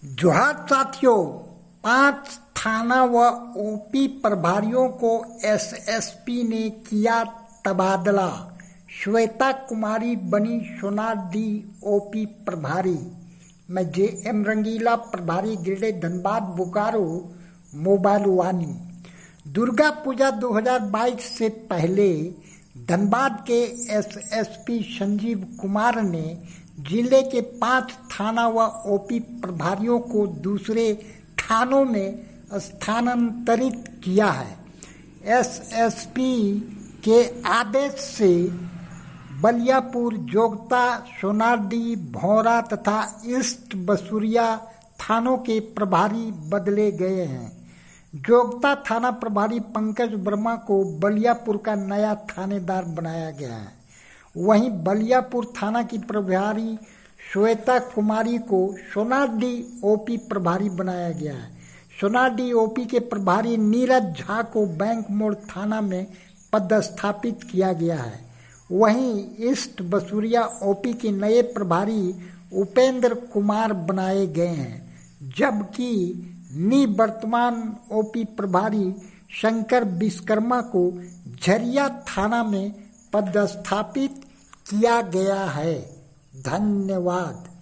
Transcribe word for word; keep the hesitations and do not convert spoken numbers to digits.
जोहार साथियों, पांच थाना व ओपी प्रभारियों को एसएसपी ने किया तबादला। श्वेता कुमारी बनी सोनाडी ओपी प्रभारी। मैं जे एम रंगीला, प्रभारी गिरडे धनबाद बोकारो मोबाइल वानी। दुर्गा पूजा दो हज़ार बाईस से पहले धनबाद के एसएसपी संजीव कुमार ने जिले के पांच थाना व ओपी प्रभारियों को दूसरे थानों में स्थानांतरित किया है। एसएसपी के आदेश से बलियापुर, जोगता, सोनाडी, भौरा तथा ईस्ट बसुरिया थानों के प्रभारी बदले गए हैं। जोगता थाना प्रभारी पंकज वर्मा को बलियापुर का नया थानेदार बनाया गया है। वहीं बलियापुर थाना की प्रभारी श्वेता कुमारी को सोनाडी ओपी प्रभारी बनाया गया है। सोनाडी ओपी के प्रभारी नीरज झा को बैंक मोड़ थाना में पदस्थापित किया गया है। वहीं ईस्ट बसुरिया ओपी के नए प्रभारी उपेंद्र कुमार बनाए गए हैं, जबकि निवर्तमान ओपी प्रभारी शंकर विश्वकर्मा को झरिया थाना में पदस्थापित किया गया है। धन्यवाद।